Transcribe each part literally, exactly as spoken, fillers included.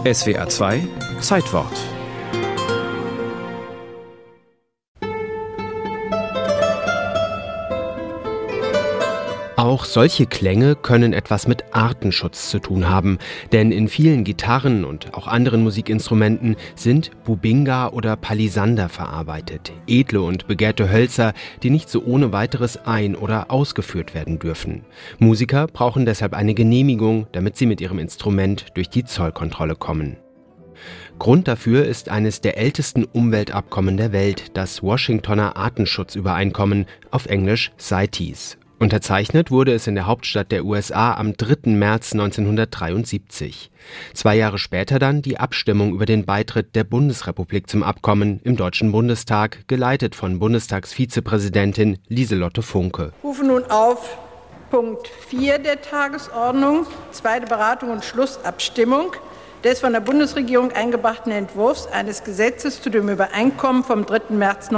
S W R zwei Zeitwort. Auch solche Klänge können etwas mit Artenschutz zu tun haben, denn in vielen Gitarren und auch anderen Musikinstrumenten sind Bubinga oder Palisander verarbeitet, edle und begehrte Hölzer, die nicht so ohne weiteres ein- oder ausgeführt werden dürfen. Musiker brauchen deshalb eine Genehmigung, damit sie mit ihrem Instrument durch die Zollkontrolle kommen. Grund dafür ist eines der ältesten Umweltabkommen der Welt, das Washingtoner Artenschutzübereinkommen, auf Englisch CITES. Unterzeichnet wurde es in der Hauptstadt der U S A am dritten März neunzehnhundertdreiundsiebzig. Zwei Jahre später dann die Abstimmung über den Beitritt der Bundesrepublik zum Abkommen im Deutschen Bundestag, geleitet von Bundestagsvizepräsidentin Lieselotte Funke. Ich rufe nun auf Punkt vier der Tagesordnung, zweite Beratung und Schlussabstimmung des von der Bundesregierung eingebrachten Entwurfs eines Gesetzes zu dem Übereinkommen vom dritten März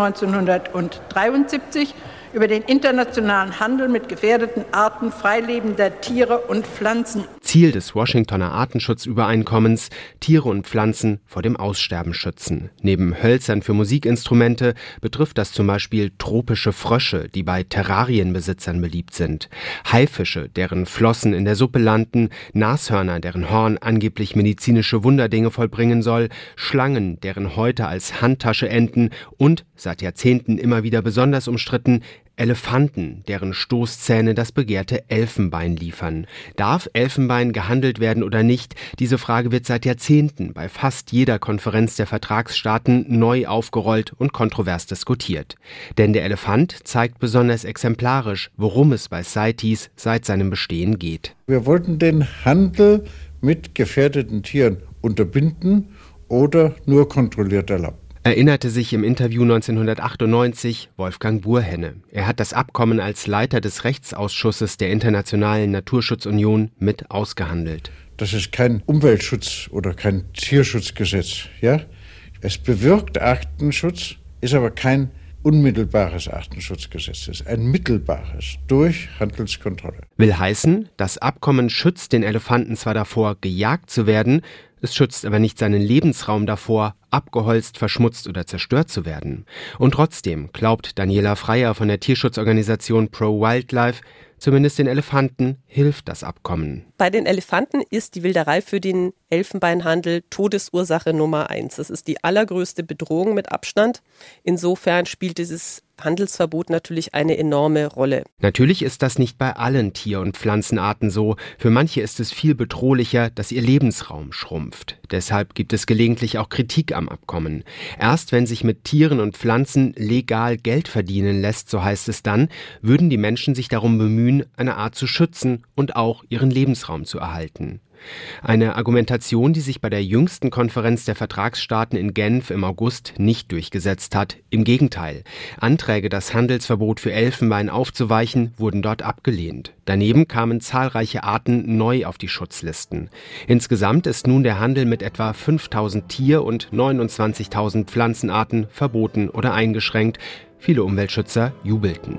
neunzehnhundertdreiundsiebzig über den internationalen Handel mit gefährdeten Arten freilebender Tiere und Pflanzen. Ziel des Washingtoner Artenschutzübereinkommens: Tiere und Pflanzen vor dem Aussterben schützen. Neben Hölzern für Musikinstrumente betrifft das zum Beispiel tropische Frösche, die bei Terrarienbesitzern beliebt sind, Haifische, deren Flossen in der Suppe landen, Nashörner, deren Horn angeblich medizinische Wunderdinge vollbringen soll, Schlangen, deren Häute als Handtasche enden und, seit Jahrzehnten immer wieder besonders umstritten, Elefanten, deren Stoßzähne das begehrte Elfenbein liefern. Darf Elfenbein gehandelt werden oder nicht? Diese Frage wird seit Jahrzehnten bei fast jeder Konferenz der Vertragsstaaten neu aufgerollt und kontrovers diskutiert. Denn der Elefant zeigt besonders exemplarisch, worum es bei CITES seit seinem Bestehen geht. Wir wollten den Handel mit gefährdeten Tieren unterbinden oder nur kontrolliert erlauben. Erinnerte sich im Interview neunzehnhundertachtundneunzig Wolfgang Burhenne. Er hat das Abkommen als Leiter des Rechtsausschusses der Internationalen Naturschutzunion mit ausgehandelt. Das ist kein Umweltschutz oder kein Tierschutzgesetz. Ja? Es bewirkt Artenschutz, ist aber kein unmittelbares Artenschutzgesetz. Es ist ein mittelbares durch Handelskontrolle. Will heißen, das Abkommen schützt den Elefanten zwar davor, gejagt zu werden, es schützt aber nicht seinen Lebensraum davor, abgeholzt, verschmutzt oder zerstört zu werden. Und trotzdem glaubt Daniela Freier von der Tierschutzorganisation Pro Wildlife, zumindest den Elefanten hilft das Abkommen. Bei den Elefanten ist die Wilderei für den Elfenbeinhandel Todesursache Nummer eins. Das ist die allergrößte Bedrohung mit Abstand. Insofern spielt dieses Handelsverbot natürlich eine enorme Rolle. Natürlich ist das nicht bei allen Tier- und Pflanzenarten so. Für manche ist es viel bedrohlicher, dass ihr Lebensraum schrumpft. Deshalb gibt es gelegentlich auch Kritik am Abkommen. Erst wenn sich mit Tieren und Pflanzen legal Geld verdienen lässt, so heißt es dann, würden die Menschen sich darum bemühen, eine Art zu schützen und auch ihren Lebensraum zu erhalten. Eine Argumentation, die sich bei der jüngsten Konferenz der Vertragsstaaten in Genf im August nicht durchgesetzt hat. Im Gegenteil. Anträge, das Handelsverbot für Elfenbein aufzuweichen, wurden dort abgelehnt. Daneben kamen zahlreiche Arten neu auf die Schutzlisten. Insgesamt ist nun der Handel mit etwa fünftausend Tier- und neunundzwanzigtausend Pflanzenarten verboten oder eingeschränkt. Viele Umweltschützer jubelten.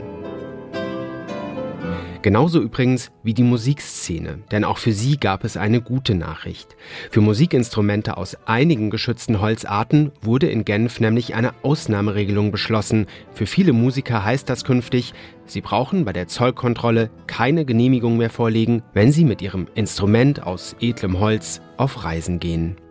Genauso übrigens wie die Musikszene, denn auch für sie gab es eine gute Nachricht. Für Musikinstrumente aus einigen geschützten Holzarten wurde in Genf nämlich eine Ausnahmeregelung beschlossen. Für viele Musiker heißt das künftig, sie brauchen bei der Zollkontrolle keine Genehmigung mehr vorlegen, wenn sie mit ihrem Instrument aus edlem Holz auf Reisen gehen.